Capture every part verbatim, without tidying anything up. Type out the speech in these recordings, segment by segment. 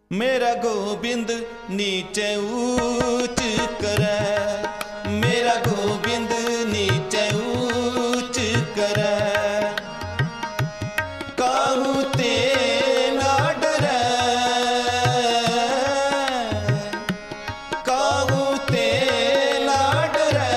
मेरा गोविंद नीचे ऊंच करे, मेरा गोविंद नीचे ऊंच करे। काहू ते ना डरे, काहू ते ना डरे।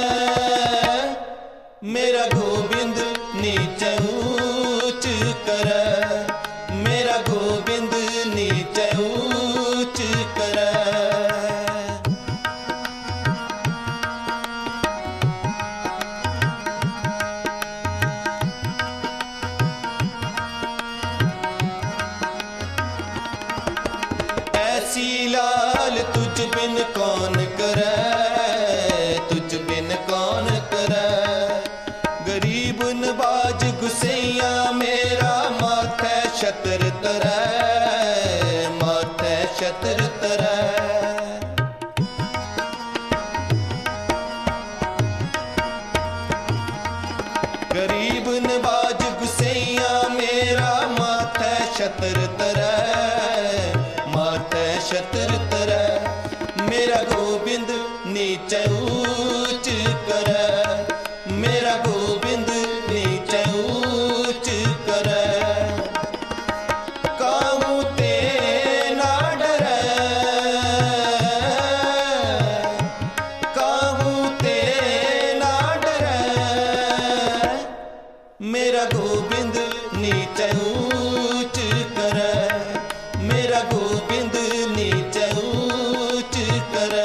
मेरा गोविंद नीचे ऊंच करे, मेरा गोविंद नीचे ऊंच करे। ऐसी लाल तुझ बिन कौन करे, तुझ बिन कौन करे। गरीब नवाज गुसैया मेरा माथे छतर तरे, माथे छतर तरे। गरीब नवाज गुसैया मेरा माथे छतर तरे, माथे छतर तरे। मेरा गोविंद नीचे ऊंच करे, मेरा गोविंद नीचे ऊंच करे। काहू ते ना डरे, काहू ते ना डरे। मेरा गोविंद नीचे ऊंच करे, मेरा गोविंद नीचे ऊंच करे।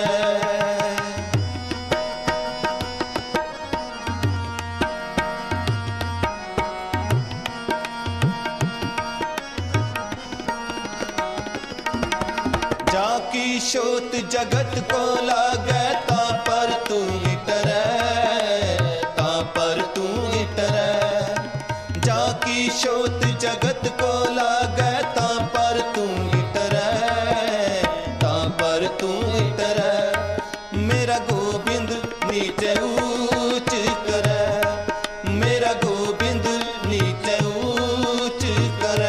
जाकी शोत जगत को लागे ता पर तू ही टरे, ता पर तू ही टरे। जाकी शोत जगत को लागे ता पर तू ही टरे, ता पर तू ही टरे। मेरा गोविंद नीचे ऊंच करे, मेरा गोविंद नीचे ऊंच करे।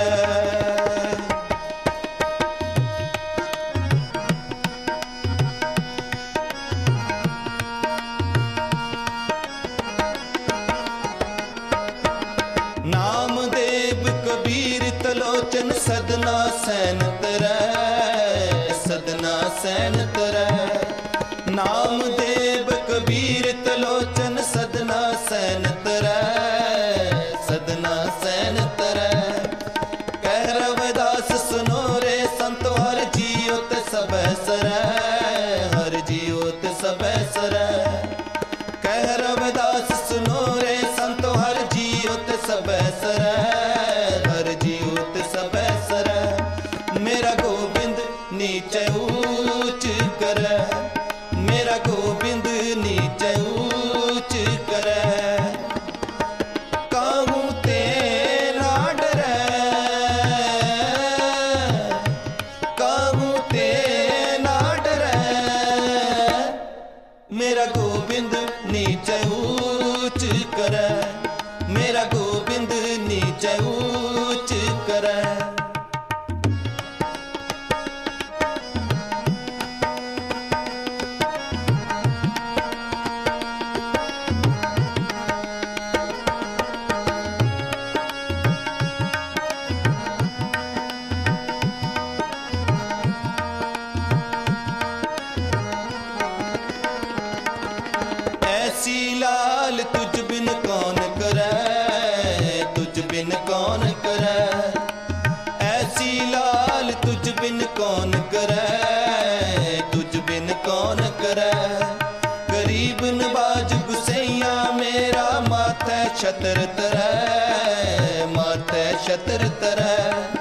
नामदेव कबीर तलोचन सदना सैन तरै, सदना सैन तरै। नामदेव कबीर तलोचन सदना सैन तरै, सदना सैन तरै। कह रविदास सुनो रे संतो हर जियो ते सबे सरै, हर जियो ते सबे सरै। कह रविदास सुनो रे संतो हर जियो ते सबे सरै, हर जियो ते सबे सरै। मेरा गोविंद नीचे ऊंच करे, मेरा गोविंद नीचे ऊंच करे। काहू ते ना डरे, काहू ते ना डरे। मेरा गोविंद नीचे ऊंच करे, मेरा गोविंद नीचे ऊंच करे। ऐसी लाल तुझ बिन कौन करे, तुझ बिन कौन करे। ऐसी लाल तुझ बिन कौन करे, तुझ बिन कौन करे। गरीब नवाज गुसैया मेरा माथे छतर तरे, माथे छतर तरे।